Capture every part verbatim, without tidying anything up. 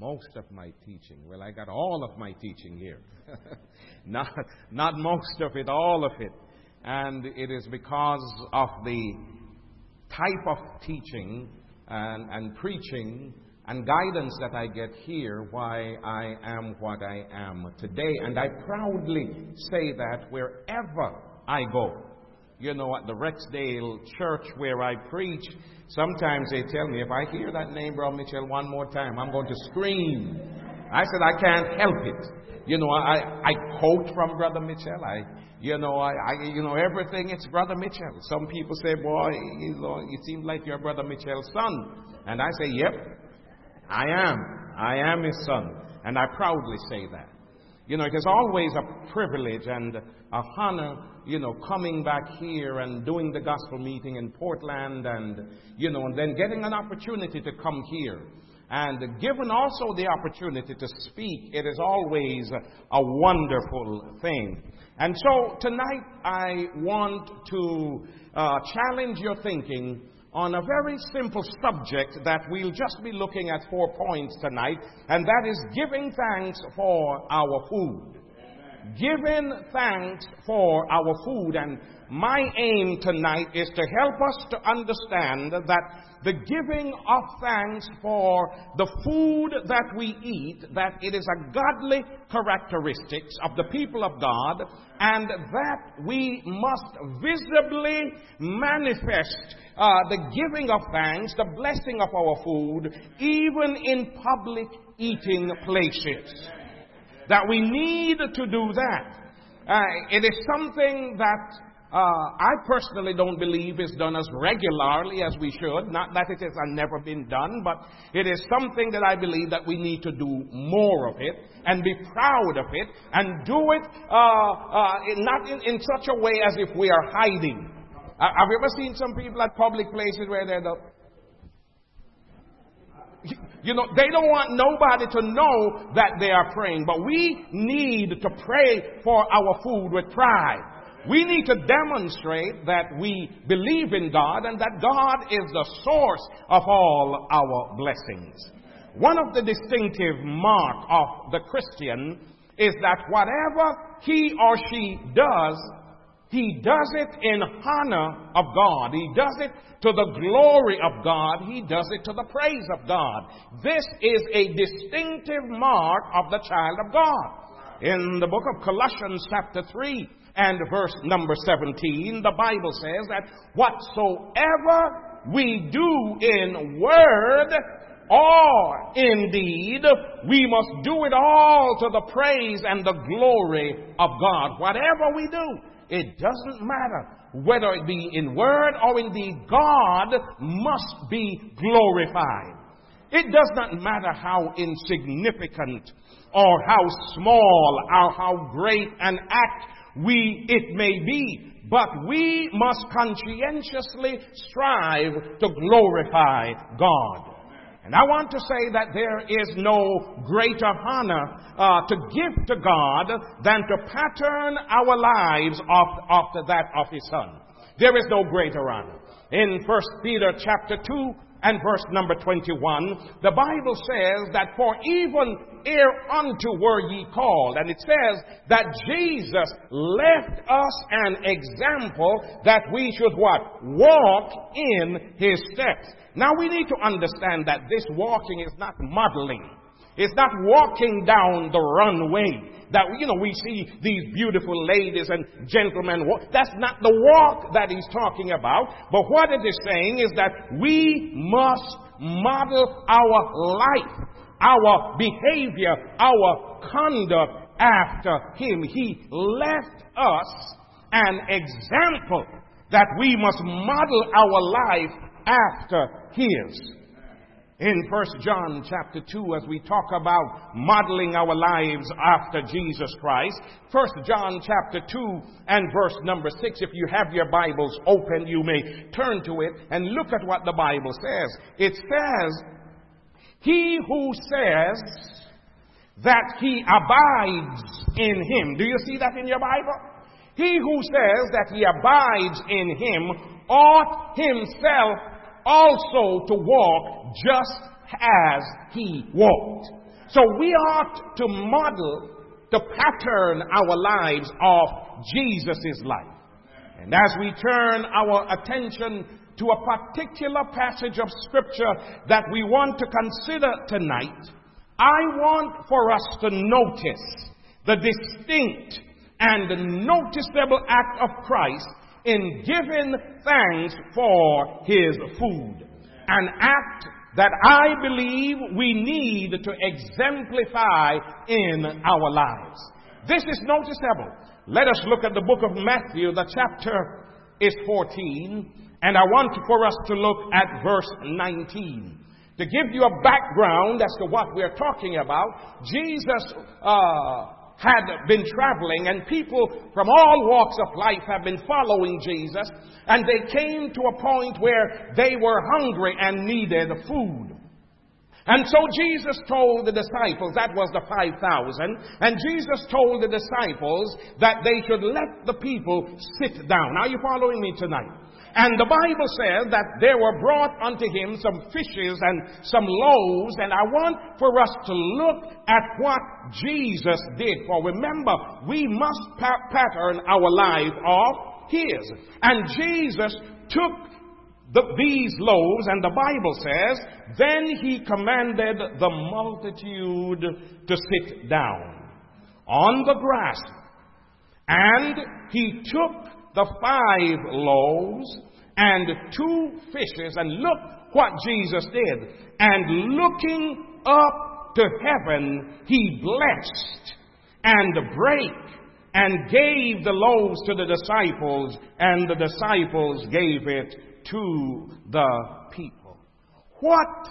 Most of my teaching. Well, I got all of my teaching here. not, not most of it, all of it. And it is because of the type of teaching and, and preaching and guidance that I get here why I am what I am today. And I proudly say that wherever I go. You know, at the Rexdale Church where I preach, sometimes they tell me, if I hear that name, Brother Mitchell, one more time, I'm going to scream. I said, I can't help it. You know, I, I quote from Brother Mitchell. I, you know, I, I, you know, everything, it's Brother Mitchell. Some people say, boy, you know, it seems like you're Brother Mitchell's son. And I say, yep, I am. I am his son. And I proudly say that. You know, it is always a privilege and a honor, you know, coming back here and doing the gospel meeting in Portland and, you know, and then getting an opportunity to come here. And given also the opportunity to speak, it is always a, a wonderful thing. And so tonight I want to uh, challenge your thinking on a very simple subject that we'll just be looking at four points tonight, and that is giving thanks for our food. Amen. Giving thanks for our food. And my aim tonight is to help us to understand that the giving of thanks for the food that we eat, that it is a godly characteristics of the people of God, and that we must visibly manifest uh, the giving of thanks, the blessing of our food, even in public eating places. That we need to do that. Uh, it is something that Uh, I personally don't believe is done as regularly as we should. Not that it has never been done, but it is something that I believe that we need to do more of it and be proud of it and do it uh, uh, not in, in such a way as if we are hiding. Uh, have you ever seen some people at public places where they're the You know, they don't want nobody to know that they are praying, but we need to pray for our food with pride. We need to demonstrate that we believe in God and that God is the source of all our blessings. One of the distinctive marks of the Christian is that whatever he or she does, he does it in honor of God. He does it to the glory of God. He does it to the praise of God. This is a distinctive mark of the child of God. In the book of Colossians chapter three, and verse number seventeen, the Bible says that whatsoever we do in word or in deed, we must do it all to the praise and the glory of God. Whatever we do, it doesn't matter whether it be in word or in deed, God must be glorified. It does not matter how insignificant or how small or how great an act we it may be, but we must conscientiously strive to glorify God. And I want to say that there is no greater honor uh, to give to God than to pattern our lives after that of His Son. There is no greater honor. In First Peter chapter two and verse number twenty-one, the Bible says that for even hereunto were ye called. And it says that Jesus left us an example that we should what? Walk in His steps. Now we need to understand that this walking is not modeling. It's not walking down the runway that, you know, we see these beautiful ladies and gentlemen walk. That's not the walk that he's talking about. But what it is saying is that we must model our life, our behavior, our conduct after him. He left us an example that we must model our life after his. In First John chapter two, as we talk about modeling our lives after Jesus Christ, First John chapter two and verse number six, if you have your Bibles open, you may turn to it and look at what the Bible says. It says, he who says that he abides in him. Do you see that in your Bible? He who says that he abides in him ought himself also to walk just as he walked. So we ought to model, to pattern our lives of Jesus' life. And as we turn our attention to a particular passage of Scripture that we want to consider tonight, I want for us to notice the distinct and noticeable act of Christ in giving thanks for his food. An act that I believe we need to exemplify in our lives. This is noticeable. Let us look at the book of Matthew. The chapter is fourteen, and I want for us to look at verse nineteen. To give you a background as to what we're talking about, Jesus uh, had been traveling, and people from all walks of life have been following Jesus, and they came to a point where they were hungry and needed food. And so Jesus told the disciples, that was the five thousand, and Jesus told the disciples that they should let the people sit down. Are you following me tonight? And the Bible says that there were brought unto him some fishes and some loaves, and I want for us to look at what Jesus did. For remember, we must pa- pattern our life of his. And Jesus took the, these loaves, and the Bible says, then he commanded the multitude to sit down on the grass. And he took the five loaves and two fishes, and look what Jesus did. And looking up to heaven, he blessed and brake and gave the loaves to the disciples, and the disciples gave it to the people. What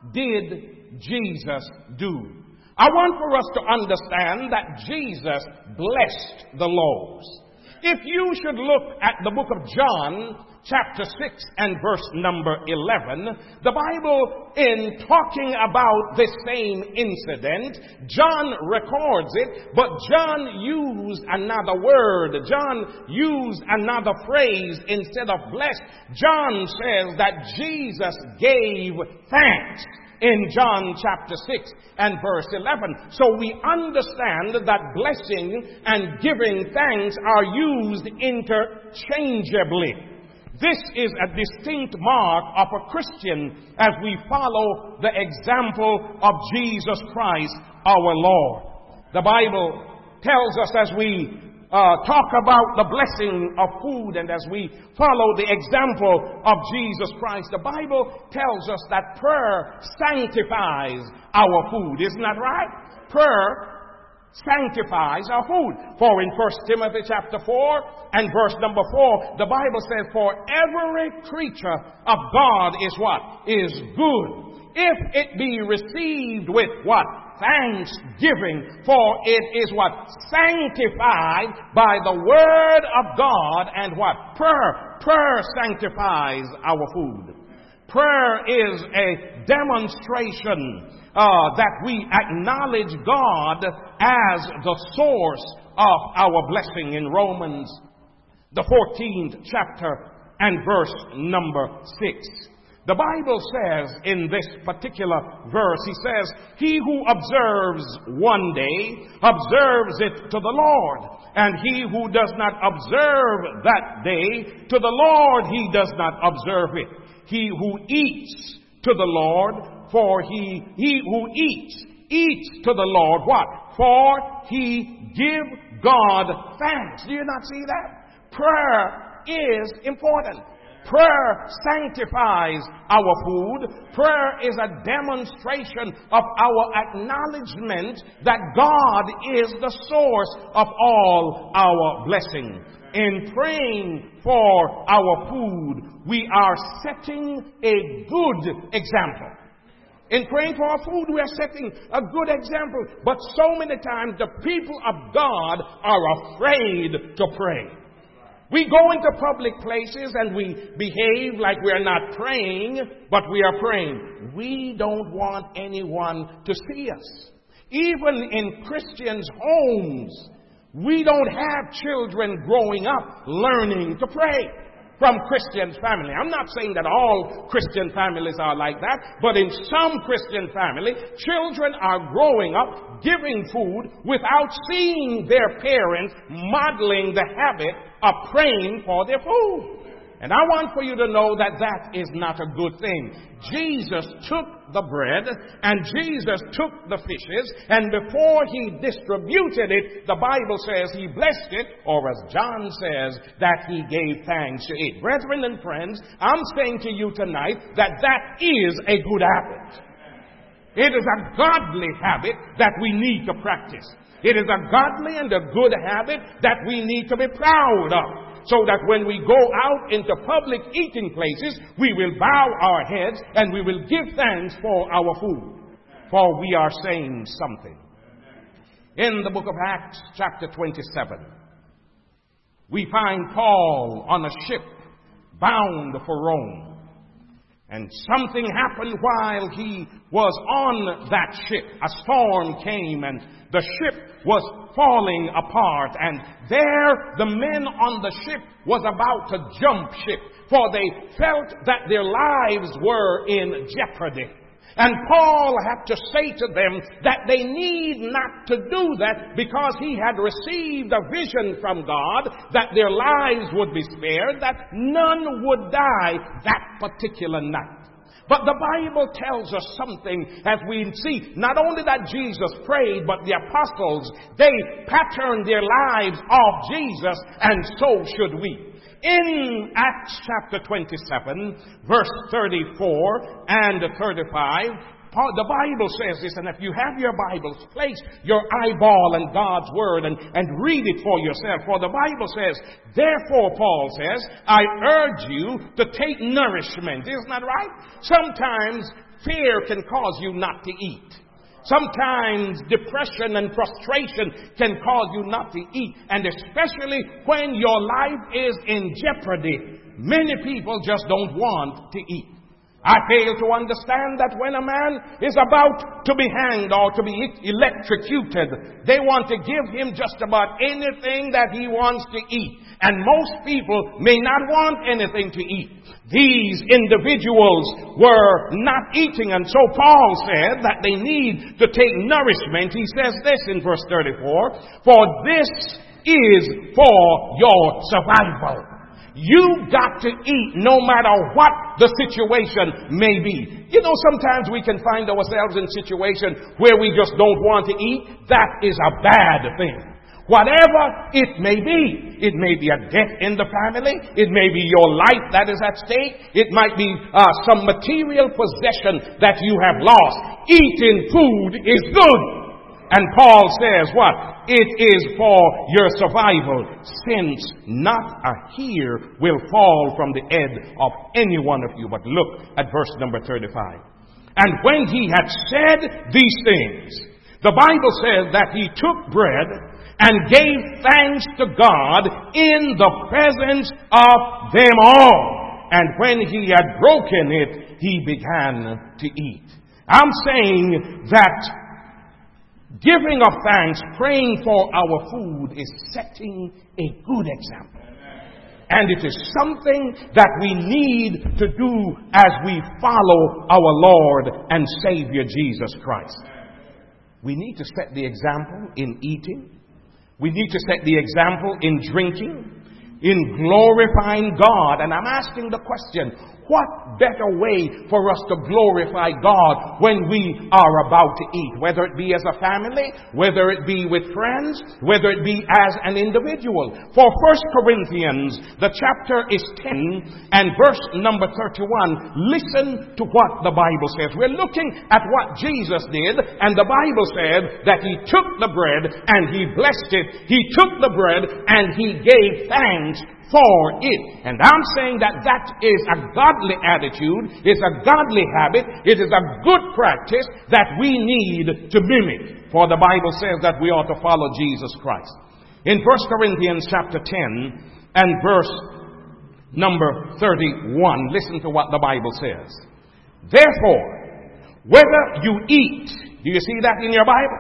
did Jesus do? I want for us to understand that Jesus blessed the loaves. If you should look at the book of John, chapter six and verse number eleven, the Bible, in talking about this same incident, John records it, but John used another word. John used another phrase instead of blessed. John says that Jesus gave thanks in John chapter six and verse eleven. So we understand that blessing and giving thanks are used interchangeably. This is a distinct mark of a Christian as we follow the example of Jesus Christ our Lord. The Bible tells us, as we uh, talk about the blessing of food and as we follow the example of Jesus Christ, the Bible tells us that prayer sanctifies our food. Isn't that right? Prayer sanctifies our food. For in First Timothy chapter four and verse number four, the Bible says, for every creature of God is what? Is good, if it be received with what? Thanksgiving. For it is what? Sanctified by the word of God and what? Prayer. Prayer sanctifies our food. Prayer is a demonstration uh, that we acknowledge God as the source of our blessing. In Romans, the fourteenth chapter and verse number six, the Bible says in this particular verse, he says, he who observes one day observes it to the Lord, and he who does not observe that day to the Lord, he does not observe it. He who eats to the Lord, for he, he who eats, eats to the Lord, what? For he give God thanks. Do you not see that? Prayer is important. Prayer sanctifies our food. Prayer is a demonstration of our acknowledgement that God is the source of all our blessing. In praying for our food, we are setting a good example. In praying for our food, we are setting a good example. But so many times the people of God are afraid to pray. We go into public places and we behave like we are not praying, but we are praying. We don't want anyone to see us. Even in Christians' homes, we don't have children growing up learning to pray. from Christian family. I'm not saying that all Christian families are like that, but in some Christian family, children are growing up giving food without seeing their parents modeling the habit of praying for their food. And I want for you to know that that is not a good thing. Jesus took the bread and Jesus took the fishes, and before he distributed it, the Bible says he blessed it, or as John says, that he gave thanks to it. Brethren and friends, I'm saying to you tonight that that is a good habit. It is a godly habit that we need to practice. It is a godly and a good habit that we need to be proud of. So that when we go out into public eating places, we will bow our heads and we will give thanks for our food. For we are saying something. In the book of Acts, chapter twenty-seven, we find Paul on a ship bound for Rome. And something happened while he was on that ship. A storm came and the ship was falling apart, and there the men on the ship was about to jump ship, for they felt that their lives were in jeopardy. And Paul had to say to them that they need not to do that, because he had received a vision from God that their lives would be spared, that none would die that particular night. But the Bible tells us something, as we see, not only that Jesus prayed, but the apostles, they patterned their lives off Jesus, and so should we. In Acts chapter twenty-seven, verse thirty-four and thirty-five, the Bible says this, and if you have your Bibles, place your eyeball in God's Word and, and read it for yourself. For the Bible says, therefore, Paul says, I urge you to take nourishment. Isn't that right? Sometimes fear can cause you not to eat. Sometimes depression and frustration can cause you not to eat. And especially when your life is in jeopardy, many people just don't want to eat. I fail to understand that when a man is about to be hanged or to be electrocuted, they want to give him just about anything that he wants to eat. And most people may not want anything to eat. These individuals were not eating, and so Paul said that they need to take nourishment. He says this in verse thirty-four, for this is for your survival. You got to eat no matter what the situation may be. You know, sometimes we can find ourselves in situations where we just don't want to eat. That is a bad thing. Whatever it may be. It may be a death in the family. It may be your life that is at stake. It might be uh, some material possession that you have lost. Eating food is good. And Paul says what? It is for your survival, since not a hair will fall from the head of any one of you. But look at verse number thirty-five. And when he had said these things, the Bible says that he took bread and gave thanks to God in the presence of them all. And when he had broken it, he began to eat. I'm saying that giving of thanks, praying for our food is setting a good example. And it is something that we need to do as we follow our Lord and Savior Jesus Christ. We need to set the example in eating. We need to set the example in drinking, in glorifying God. And I'm asking the question, what better way for us to glorify God when we are about to eat? Whether it be as a family, whether it be with friends, whether it be as an individual. For First Corinthians, the chapter is ten and verse number thirty-one. Listen to what the Bible says. We're looking at what Jesus did, and the Bible said that he took the bread and he blessed it. He took the bread and he gave thanks for it. And I'm saying that that is a godly attitude, it's a godly habit, it is a good practice that we need to mimic. For the Bible says that we ought to follow Jesus Christ. In First Corinthians chapter ten and verse number thirty-one, listen to what the Bible says. Therefore, whether you eat, do you see that in your Bible?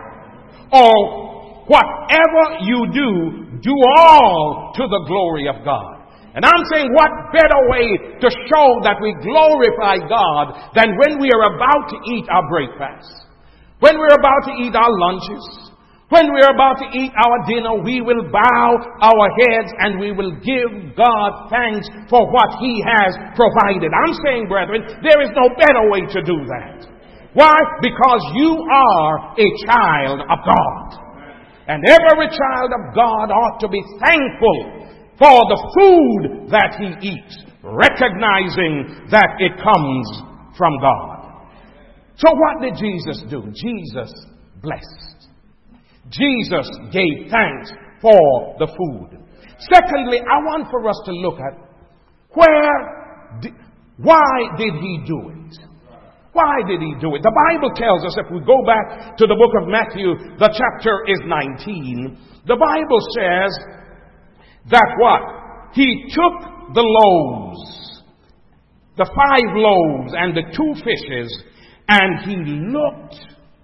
Or whatever you do, do all to the glory of God. And I'm saying, what better way to show that we glorify God than when we are about to eat our breakfast, when we're about to eat our lunches, when we're about to eat our dinner, we will bow our heads and we will give God thanks for what He has provided. I'm saying, brethren, there is no better way to do that. Why? Because you are a child of God. And every child of God ought to be thankful for the food that he eats, recognizing that it comes from God. So what did Jesus do? Jesus blessed. Jesus gave thanks for the food. Secondly, I want for us to look at where, di- why did he do it? Why did he do it? The Bible tells us, if we go back to the book of Matthew, the chapter is nineteen. The Bible says that what? He took the loaves, the five loaves and the two fishes, and he looked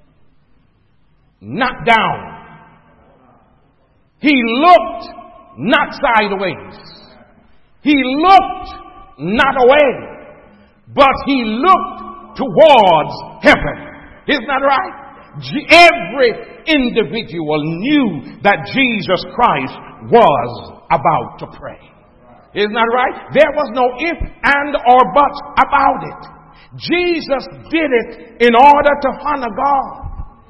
not down. He looked not sideways. He looked not away, but he looked towards heaven. Isn't that right? Every individual knew that Jesus Christ was about to pray. Isn't that right? There was no if and or buts about it. Jesus did it in order to honor God.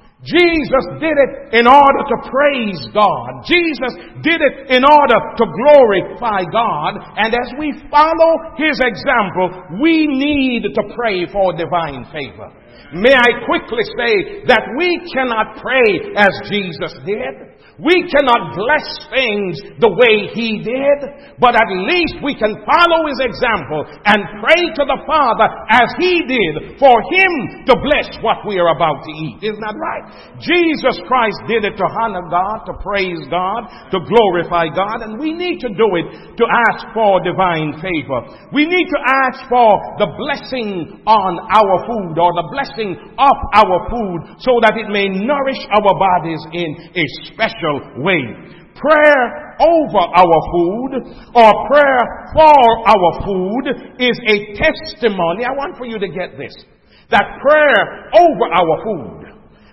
Jesus did it in order to praise God. Jesus did it in order to glorify God. And as we follow His example, we need to pray for divine favor. May I quickly say that we cannot pray as Jesus did. We cannot bless things the way He did, but at least we can follow His example and pray to the Father as He did for Him to bless what we are about to eat. Isn't that right? Jesus Christ did it to honor God, to praise God, to glorify God, and we need to do it to ask for divine favor. We need to ask for the blessing on our food, or the blessing of our food, so that it may nourish our bodies in a special way. Prayer over our food, or prayer for our food, is a testimony. I want for you to get this, that prayer over our food,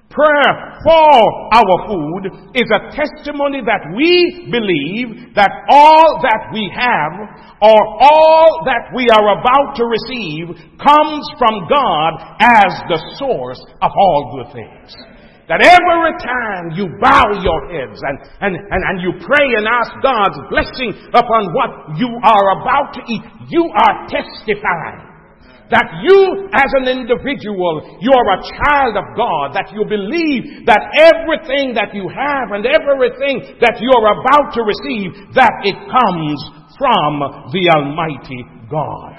prayer for our food, is a testimony that we believe that all that we have, or all that we are about to receive, comes from God as the source of all good things. That every time you bow your heads and, and, and, and you pray and ask God's blessing upon what you are about to eat, you are testifying that you as an individual, you are a child of God, that you believe that everything that you have and everything that you are about to receive, that it comes from the Almighty God.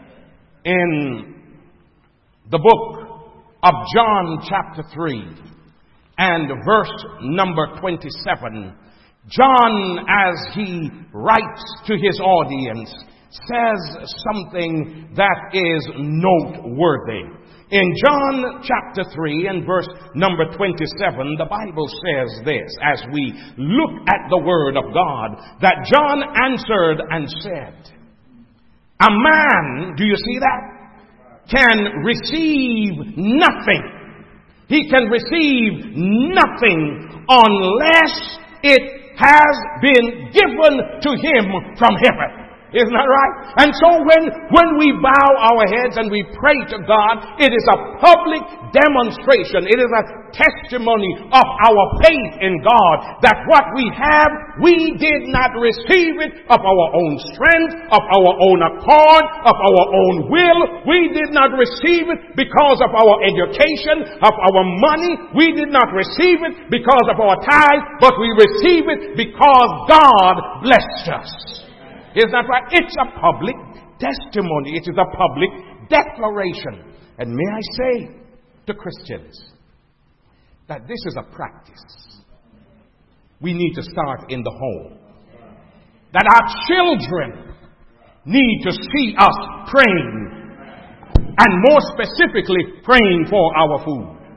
In the book of John chapter three, and verse number twenty-seven, John, as he writes to his audience, says something that is noteworthy. In John chapter three and verse number twenty-seven, the Bible says this, as we look at the Word of God, that John answered and said, a man, do you see that, can receive nothing. He can receive nothing unless it has been given to him from heaven. Isn't that right? And so when, when we bow our heads and we pray to God, it is a public demonstration. It is a testimony of our faith in God, that what we have, we did not receive it of our own strength, of our own accord, of our own will. We did not receive it because of our education, of our money. We did not receive it because of our tithe, but we receive it because God blessed us. Isn't that right? It's a public testimony. It is a public declaration. And may I say to Christians that this is a practice. We need to start in the home. That our children need to see us praying, and more specifically, praying for our food.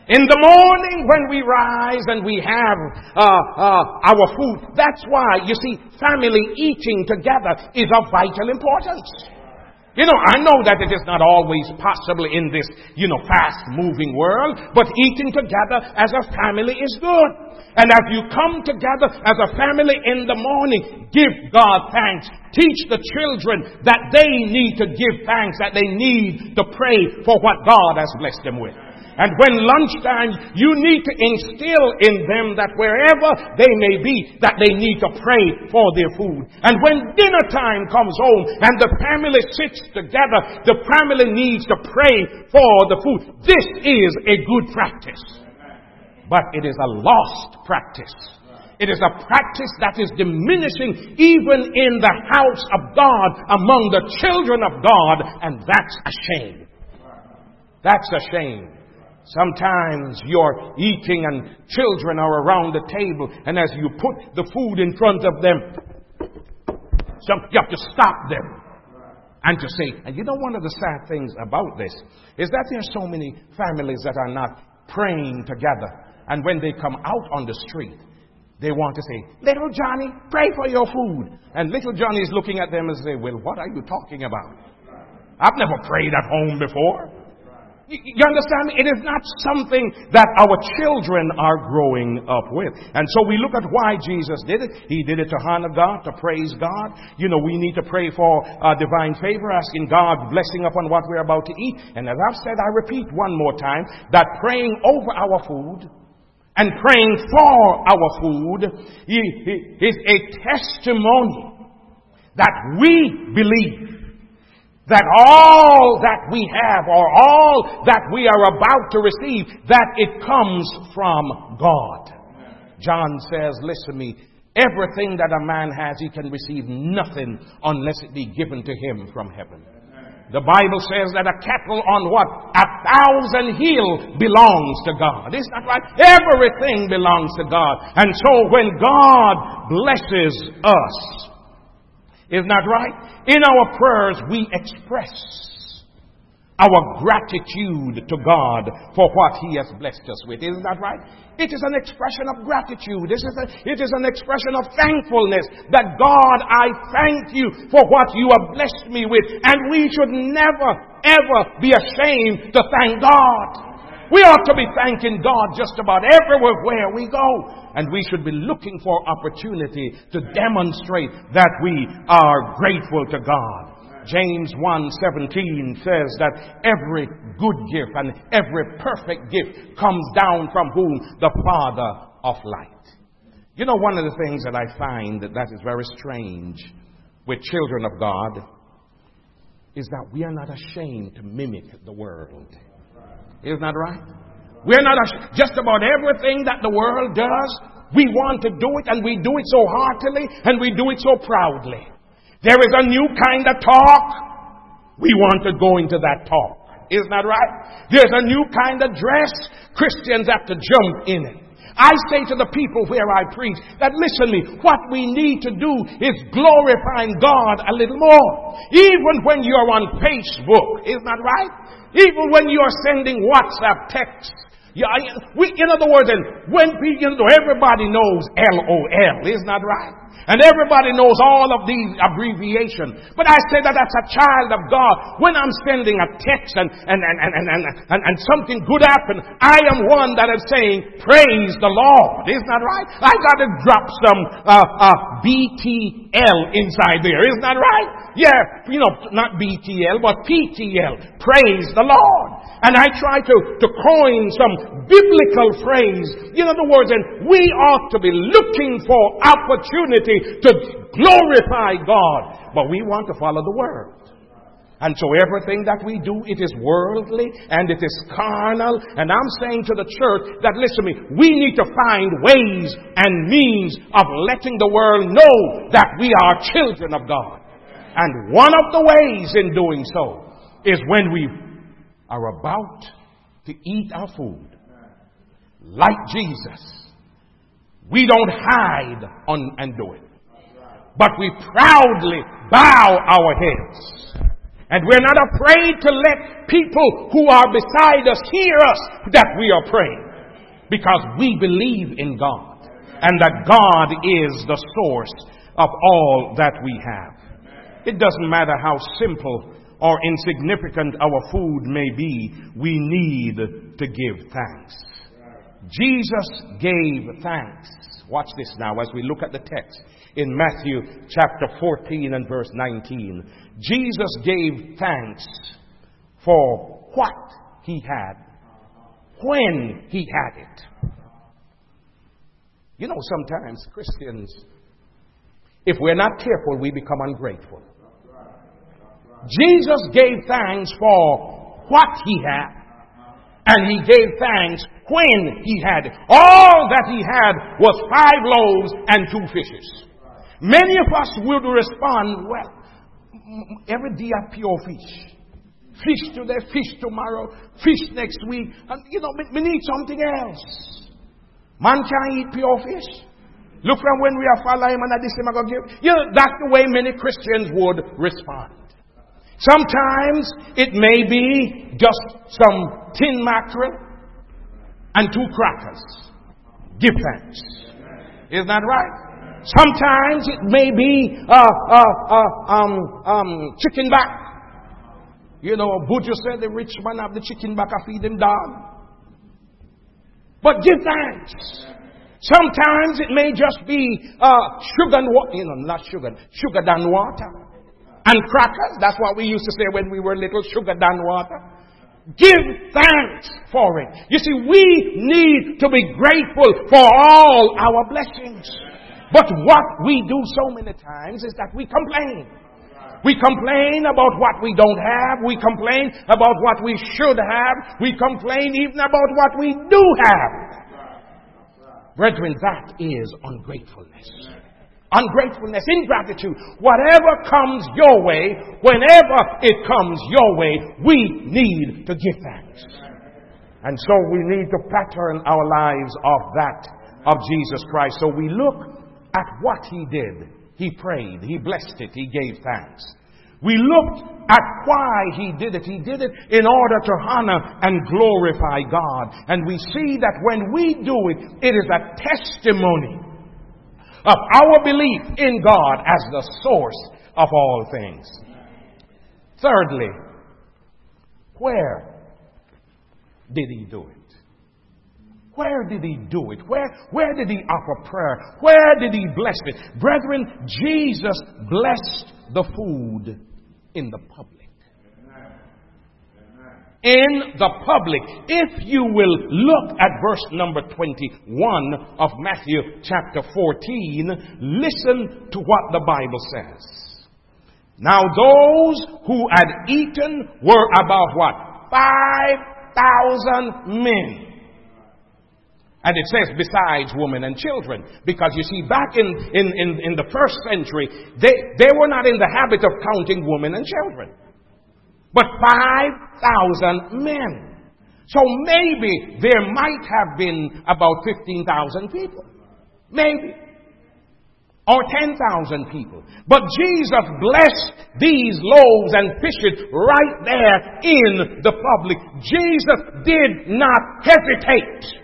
In the morning when we rise and we have uh, uh, our food, that's why, you see, family eating together is of vital importance. You know, I know that it is not always possible in this, you know, fast-moving world, but eating together as a family is good. And as you come together as a family in the morning, give God thanks. Teach the children that they need to give thanks, that they need to pray for what God has blessed them with. And when lunchtime, you need to instill in them that wherever they may be, that they need to pray for their food. And when dinner time comes home and the family sits together, the family needs to pray for the food. This is a good practice. But it is a lost practice. It is a practice that is diminishing even in the house of God, among the children of God, and that's a shame. That's a shame. Sometimes you're eating and children are around the table, and as you put the food in front of them, some, you have to stop them and to say, and you know, one of the sad things about this is that there are so many families that are not praying together, and when they come out on the street, they want to say, little Johnny, pray for your food. And little Johnny is looking at them and say, well, what are you talking about? I've never prayed at home before. You understand me? It is not something that our children are growing up with. And so we look at why Jesus did it. He did it to honor God, to praise God. You know, we need to pray for uh, divine favor, asking God blessing upon what we're about to eat. And as I've said, I repeat one more time, that praying over our food and praying for our food is a testimony that we believe that all that we have, or all that we are about to receive, that it comes from God. John says, listen to me, everything that a man has, he can receive nothing unless it be given to him from heaven. The Bible says that a cattle on what? A thousand hill belongs to God. Isn't that right? Everything belongs to God. And so when God blesses us, isn't that right? In our prayers, we express our gratitude to God for what He has blessed us with. Isn't that right? It is an expression of gratitude. This is a, it is an expression of thankfulness that God, I thank you for what you have blessed me with. And we should never, ever be ashamed to thank God. We ought to be thanking God just about everywhere where we go. And we should be looking for opportunity to demonstrate that we are grateful to God. James one seventeen says that every good gift and every perfect gift comes down from whom? The Father of light. You know, one of the things that I find that, that is very strange with children of God is that we are not ashamed to mimic the world. Isn't that right? We're not ashamed. Just about everything that the world does, we want to do it, and we do it so heartily, and we do it so proudly. There is a new kind of talk. We want to go into that talk. Isn't that right? There's a new kind of dress. Christians have to jump in it. I say to the people where I preach that, listen to me, what we need to do is glorifying God a little more. Even when you're on Facebook, isn't that right? Even when you're sending WhatsApp texts. Yeah, we, in other words, and when you know, everybody knows L O L, isn't that right? And everybody knows all of these abbreviations. But I say that as a child of God, when I'm sending a text and, and, and, and, and, and, and something good happens, I am one that is saying, praise the Lord. Isn't that right? I got to drop some uh, uh, B T L inside there. Isn't that right? Yeah, you know, not B T L, but P T L. Praise the Lord. And I try to, to coin some biblical phrase. In other words, and we ought to be looking for opportunity to glorify God. But we want to follow the world. And so everything that we do, it is worldly and it is carnal. And I'm saying to the church that, listen to me, we need to find ways and means of letting the world know that we are children of God. And one of the ways in doing so is when we are about to eat our food. Like Jesus, we don't hide on and do it, but we proudly bow our heads And we're not afraid to let people who are beside us hear us that we are praying. Because we believe in God. And that God is the source of all that we have. It doesn't matter how simple or insignificant our food may be, we need to give thanks. Jesus gave thanks. Watch this now as we look at the text in Matthew chapter fourteen and verse nineteen. Jesus gave thanks for what he had, when he had it. You know, sometimes Christians, if we're not careful, we become ungrateful. Jesus gave thanks for what he had. And he gave thanks when he had it. All that he had was five loaves and two fishes. Many of us would respond, well, every day I pure fish. Fish today, fish tomorrow, fish next week. And, you know, we need something else. Man can't eat pure fish. Look from when we are following him and this him I go give. You know, that's the way many Christians would respond. Sometimes it may be just some tin mackerel and two crackers. Give thanks. Isn't that right? Sometimes it may be uh, uh, uh, um, um, chicken back. You know, Buddha said the rich man have the chicken back, I feed him dog. But give thanks. Sometimes it may just be uh, sugar and water. You know, not sugar. Sugar than water. And crackers. That's what we used to say when we were little. Sugar than water. Give thanks for it. You see, we need to be grateful for all our blessings. But what we do so many times is that we complain. We complain about what we don't have. We complain about what we should have. We complain even about what we do have. Brethren, that is ungratefulness. Ungratefulness, ingratitude. Whatever comes your way, whenever it comes your way, we need to give thanks. And so we need to pattern our lives of that of Jesus Christ. So we look at what he did. He prayed, he blessed it, he gave thanks. We looked at why he did it. He did it in order to honor and glorify God. And we see that when we do it, it is a testimony of our belief in God as the source of all things. Thirdly, where did he do it? Where did he do it? Where, where did he offer prayer? Where did he bless it? Brethren, Jesus blessed the food in the public. In the public. If you will look at verse number twenty-one of Matthew chapter fourteen, listen to what the Bible says. Now those who had eaten were about what? Five thousand men. And it says besides women and children. Because you see, back in, in, in, in the first century, they, they were not in the habit of counting women and children. But five thousand men. So maybe there might have been about fifteen thousand people. Maybe. Or ten thousand people. But Jesus blessed these loaves and fishes right there in the public. Jesus did not hesitate.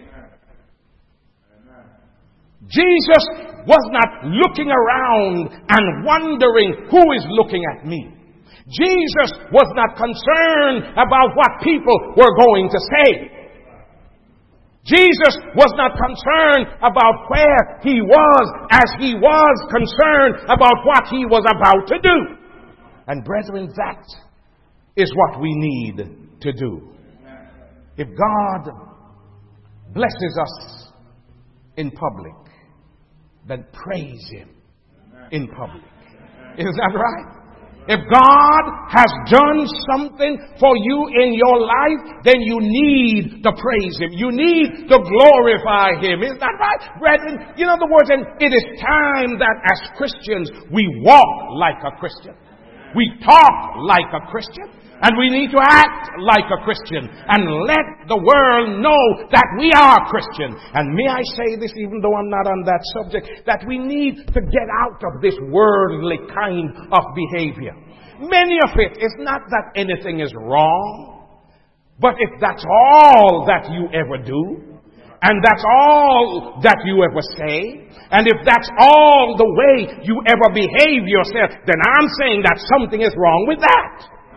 Jesus was not looking around and wondering who is looking at me. Jesus was not concerned about what people were going to say. Jesus was not concerned about where he was as he was concerned about what he was about to do. And brethren, that is what we need to do. If God blesses us in public, then praise him in public. Is that right? If God has done something for you in your life, then you need to praise him. You need to glorify him. Is that right? Brethren, in other words, and it is time that as Christians we walk like a Christian. We talk like a Christian, and we need to act like a Christian and let the world know that we are Christian. And may I say this, even though I'm not on that subject, that we need to get out of this worldly kind of behavior. Many of it is not that anything is wrong, but if that's all that you ever do, and that's all that you ever say, and if that's all the way you ever behave yourself, then I'm saying that something is wrong with that.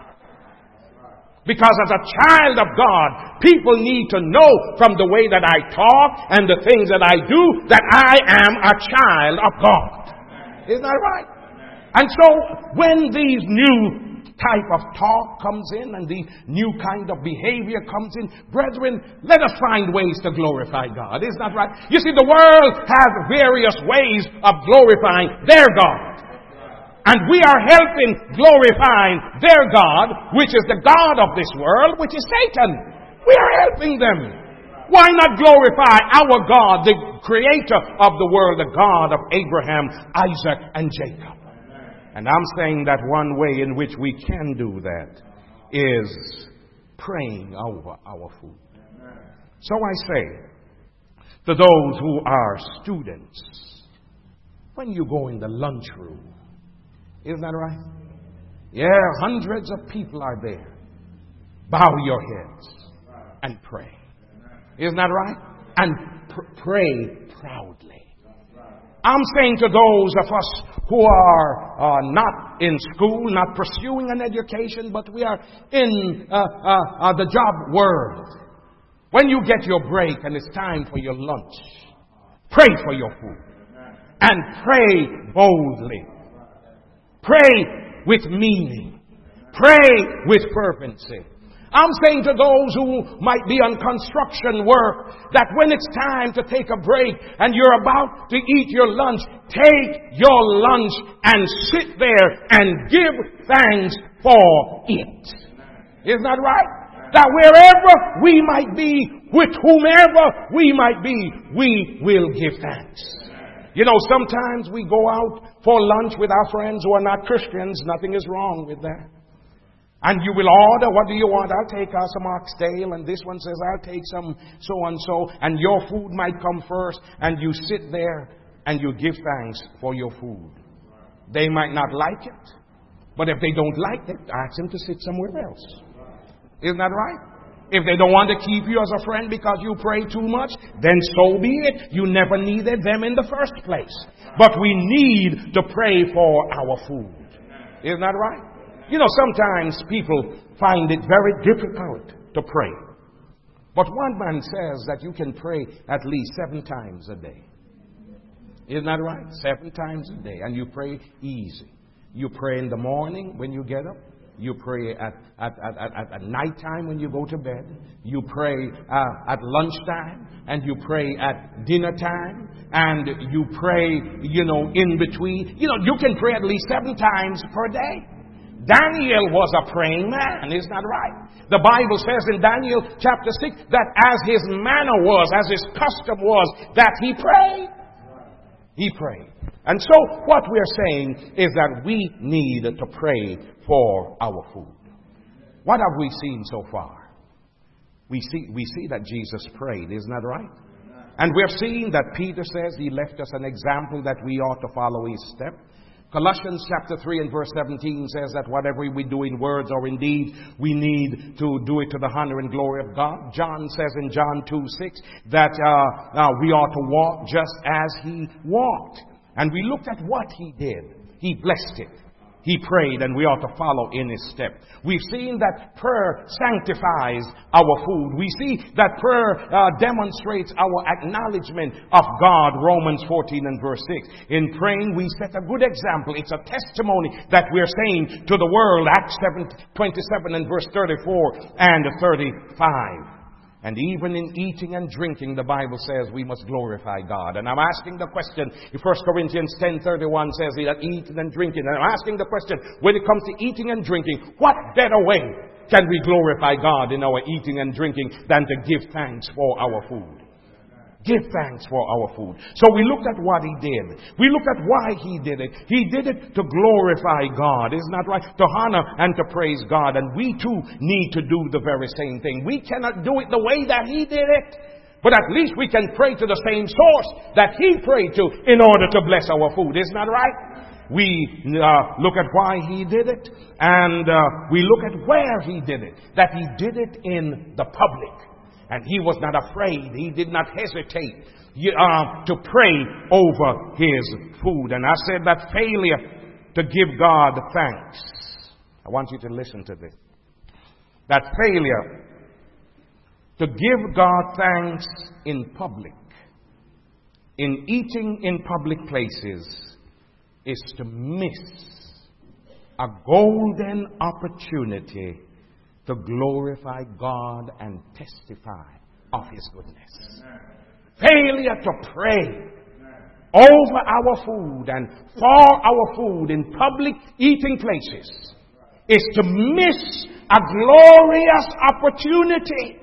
Because as a child of God, people need to know from the way that I talk and the things that I do that I am a child of God. Isn't that right? And so when these new type of talk comes in and the new kind of behavior comes in, brethren, let us find ways to glorify God. Isn't that right? You see, the world has various ways of glorifying their God. And we are helping glorifying their God, which is the God of this world, which is Satan. We are helping them. Why not glorify our God, the creator of the world, the God of Abraham, Isaac, and Jacob? And I'm saying that one way in which we can do that is praying over our food. So I say to those who are students, when you go in the lunchroom, isn't that right? Yeah, hundreds of people are there. Bow your heads and pray. Isn't that right? And pr- pray proudly. I'm saying to those of us who are uh, not in school, not pursuing an education, but we are in uh, uh, uh, the job world. When you get your break and it's time for your lunch, pray for your food. And pray boldly. Pray with meaning. Pray with fervency. I'm saying to those who might be on construction work that when it's time to take a break and you're about to eat your lunch, take your lunch and sit there and give thanks for it. Isn't that right? That wherever we might be, with whomever we might be, we will give thanks. You know, sometimes we go out for lunch with our friends who are not Christians. Nothing is wrong with that. And you will order, what do you want? I'll take uh, some oxtail, and this one says I'll take some so-and-so, and your food might come first, and you sit there and you give thanks for your food. They might not like it, but if they don't like it, ask them to sit somewhere else. Isn't that right? If they don't want to keep you as a friend because you pray too much, then so be it. You never needed them in the first place. But we need to pray for our food. Isn't that right? You know, sometimes people find it very difficult to pray. But one man says that you can pray at least seven times a day. Isn't that right? Seven times a day. And you pray easy. You pray in the morning when you get up. You pray at, at, at, at, at night time when you go to bed. You pray uh, at lunchtime. And you pray at dinner time. And you pray, you know, in between. You know, you can pray at least seven times per day. Daniel was a praying man, isn't that right? The Bible says in Daniel chapter six that as his manner was, as his custom was, that he prayed. He prayed. And so what we are saying is that we need to pray for our food. What have we seen so far? We see, we see that Jesus prayed, isn't that right? And we have seen that Peter says he left us an example that we ought to follow his step. Colossians chapter three and verse seventeen says that whatever we do in words or in deed, we need to do it to the honor and glory of God. John says in John two six that uh, uh, we ought to walk just as he walked. And we looked at what he did. He blessed it. He prayed, and we ought to follow in his step. We've seen that prayer sanctifies our food. We see that prayer uh, demonstrates our acknowledgement of God, Romans fourteen and verse six. In praying, we set a good example. It's a testimony that we're saying to the world, Acts seven, twenty-seven and verse thirty-four and thirty-five. And even in eating and drinking, the Bible says we must glorify God. And I'm asking the question, First Corinthians ten thirty-one says that eating and drinking. And I'm asking the question, when it comes to eating and drinking, what better way can we glorify God in our eating and drinking than to give thanks for our food? Give thanks for our food. So we looked at what he did. We looked at why he did it. He did it to glorify God. Isn't that right? To honor and to praise God. And we too need to do the very same thing. We cannot do it the way that he did it. But at least we can pray to the same source that he prayed to in order to bless our food. Isn't that right? We uh, look at why he did it. And uh, we look at where he did it. That he did it in the public. And he was not afraid. He did not hesitate uh, to pray over his food. And I said that failure to give God thanks. I want you to listen to this. That failure to give God thanks in public, in eating in public places, is to miss a golden opportunity to glorify God and testify of his goodness. Amen. Failure to pray over our food and for our food in public eating places is to miss a glorious opportunity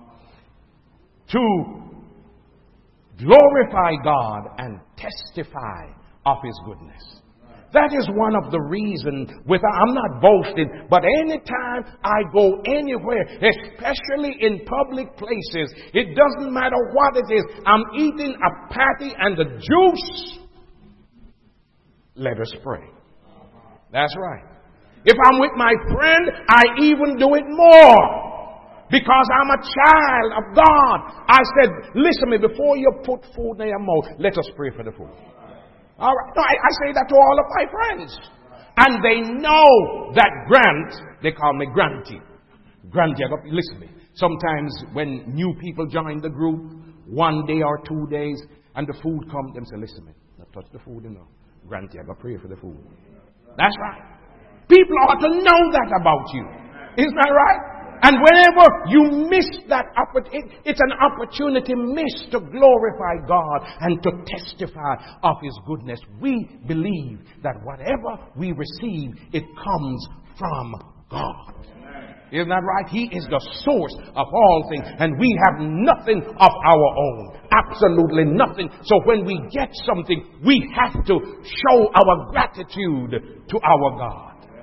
to glorify God and testify of his goodness. That is one of the reasons, with, I'm not boasting, but anytime I go anywhere, especially in public places, it doesn't matter what it is, I'm eating a patty and the juice, let us pray. That's right. If I'm with my friend, I even do it more. Because I'm a child of God. I said, listen to me, before you put food in your mouth, let us pray for the food. All right. No, I, I say that to all of my friends. And they know that Grant, they call me Granty. Granty, listen to me. Sometimes when new people join the group, one day or two days, and the food comes, them say, listen to me, don't touch the food, you know. Granty, I got to pray for the food. That's right. People ought to know that about you. Isn't that right? And whenever you miss that opportunity, it's an opportunity missed to glorify God and to testify of his goodness. We believe that whatever we receive, it comes from God. Isn't that right? He is the source of all things, and we have nothing of our own. Absolutely nothing. So when we get something, we have to show our gratitude to our God.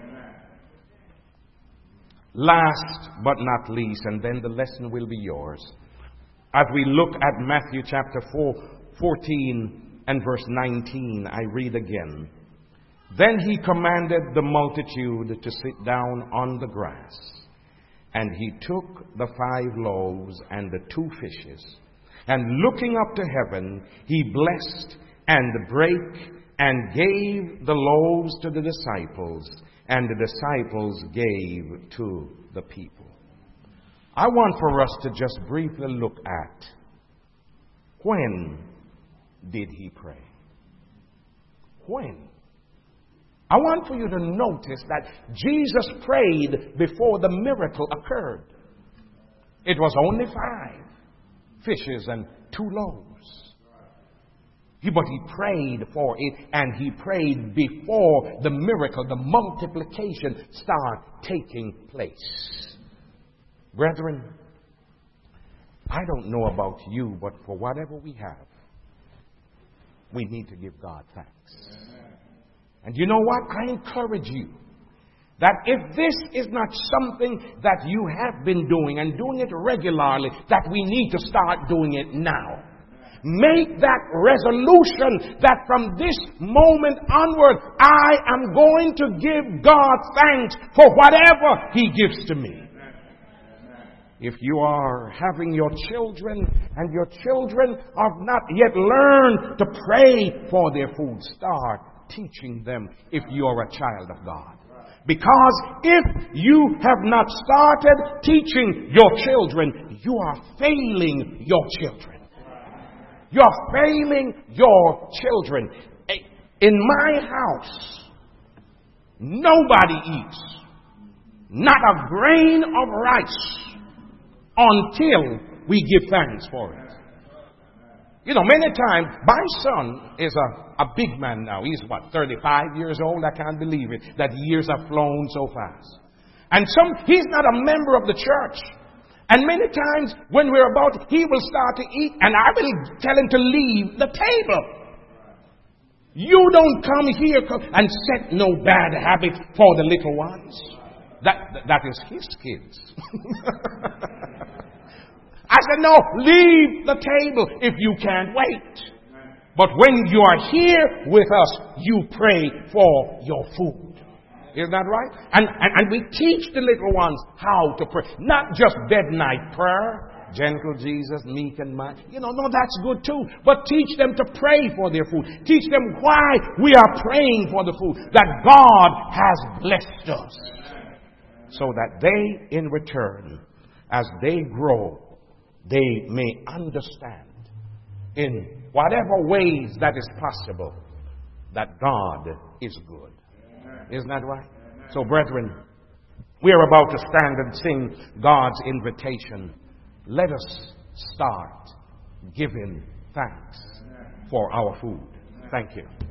Last but not least, and then the lesson will be yours, as we look at Matthew chapter four, fourteen and verse nineteen, I read again. Then he commanded the multitude to sit down on the grass. And he took the five loaves and the two fishes, and looking up to heaven, he blessed and brake and gave the loaves to the disciples, and the disciples gave to the people. I want for us to just briefly look at, when did he pray? When? I want for you to notice that Jesus prayed before the miracle occurred. It was only five fishes and two loaves. He, but he prayed for it, and he prayed before the miracle, the multiplication, started taking place. Brethren, I don't know about you, but for whatever we have, we need to give God thanks. And you know what? I encourage you that if this is not something that you have been doing and doing it regularly, that we need to start doing it now. Make that resolution that from this moment onward, I am going to give God thanks for whatever he gives to me. If you are having your children and your children have not yet learned to pray for their food, start teaching them if you are a child of God. Because if you have not started teaching your children, you are failing your children. You are failing your children. In my house, nobody eats not a grain of rice until we give thanks for it. You know, many times, my son is a, a big man now. He's, what, thirty-five years old? I can't believe it, that years have flown so fast. And some, he's not a member of the church. And many times when we're about, he will start to eat and I will tell him to leave the table. You don't come here and set no bad habit for the little ones. That, that is his kids. I said, no, leave the table if you can't wait. But when you are here with us, you pray for your food. Isn't that right? And, and, and we teach the little ones how to pray. Not just bed night prayer. Gentle Jesus, meek and mild. You know, no, that's good too. But teach them to pray for their food. Teach them why we are praying for the food. That God has blessed us. So that they, in return, as they grow, they may understand in whatever ways that is possible that God is good. Isn't that right? So, brethren, we are about to stand and sing God's invitation. Let us start giving thanks for our food. Thank you.